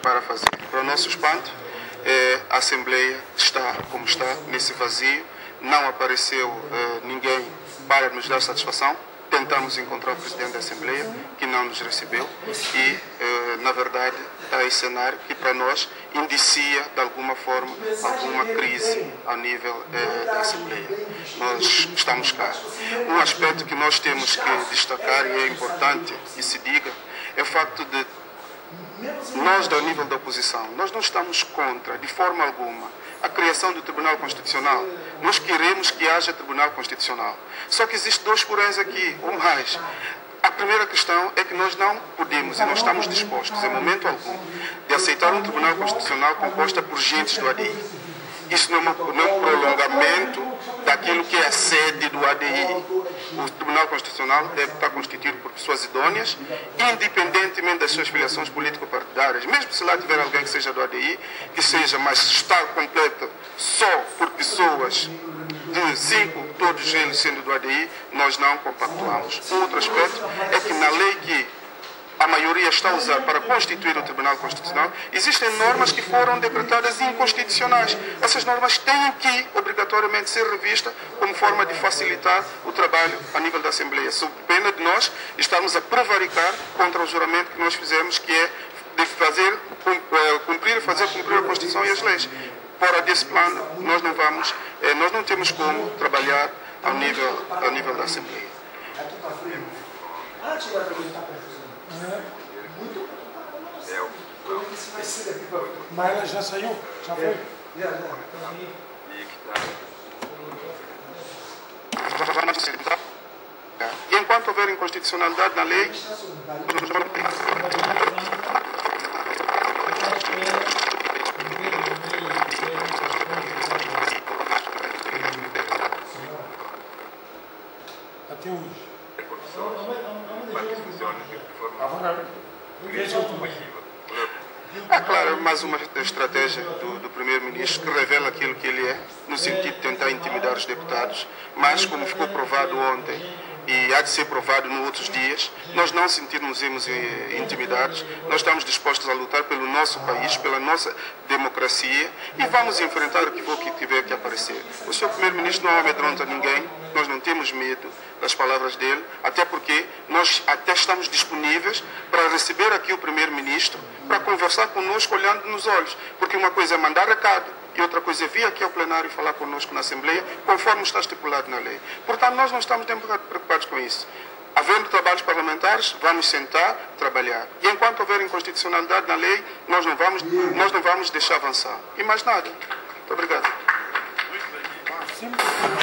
para fazer. Para o nosso espanto, a Assembleia está como está, nesse vazio, não apareceu ninguém para nos dar satisfação. Tentamos encontrar o Presidente da Assembleia, que não nos recebeu, e, na verdade, está esse cenário que para nós indicia, de alguma forma, alguma crise ao nível da Assembleia. Nós estamos cá. Um aspecto que nós temos que destacar, e é importante que se diga, é o facto de nós, ao nível da oposição, nós não estamos contra, de forma alguma, a criação do Tribunal Constitucional. Nós queremos que haja Tribunal Constitucional. Só que existem dois poréns aqui, ou mais. A primeira questão é que nós não podemos e não estamos dispostos, em momento algum, de aceitar um Tribunal Constitucional composto por agentes do ADI. Isso não é um prolongamento daquilo que é a sede do ADI. O Tribunal Constitucional deve estar constituído por pessoas idôneas, independentemente das suas filiações político-partidárias. Mesmo se lá tiver alguém que seja do ADI, que seja, mas está completo só por pessoas de 5, todos eles sendo do ADI, nós não compactuamos. Outro aspecto é que na lei que a maioria está a usar para constituir o Tribunal Constitucional, existem normas que foram decretadas inconstitucionais. Essas normas têm que, obrigatoriamente, ser revistas como forma de facilitar o trabalho a nível da Assembleia, sob pena de nós estarmos a prevaricar contra o juramento que nós fizemos, que é de fazer cumprir e fazer cumprir a Constituição e as leis. Fora desse plano, nós não temos como trabalhar ao nível da Assembleia. Mas ela já saiu? Já foi? E enquanto houver inconstitucionalidade na lei, até hoje. Claro, mais uma estratégia do Primeiro-Ministro que revela aquilo que ele é, no sentido de tentar intimidar os deputados, mas como ficou provado ontem e há de ser provado nos outros dias, nós não sentirmos intimidados, nós estamos dispostos a lutar pelo nosso país, pela nossa democracia e vamos enfrentar o que tiver que aparecer. O Sr. Primeiro-Ministro não amedronta ninguém, nós não temos medo das palavras dele, até porque nós até estamos disponíveis para receber aqui o Primeiro-Ministro, para conversar conosco olhando nos olhos, porque uma coisa é mandar recado e outra coisa é vir aqui ao plenário e falar conosco na Assembleia, conforme está estipulado na lei. Portanto, nós não estamos nem preocupados com isso. Havendo trabalhos parlamentares, vamos sentar, trabalhar. E enquanto houver inconstitucionalidade na lei, nós não vamos deixar avançar. E mais nada. Muito obrigado.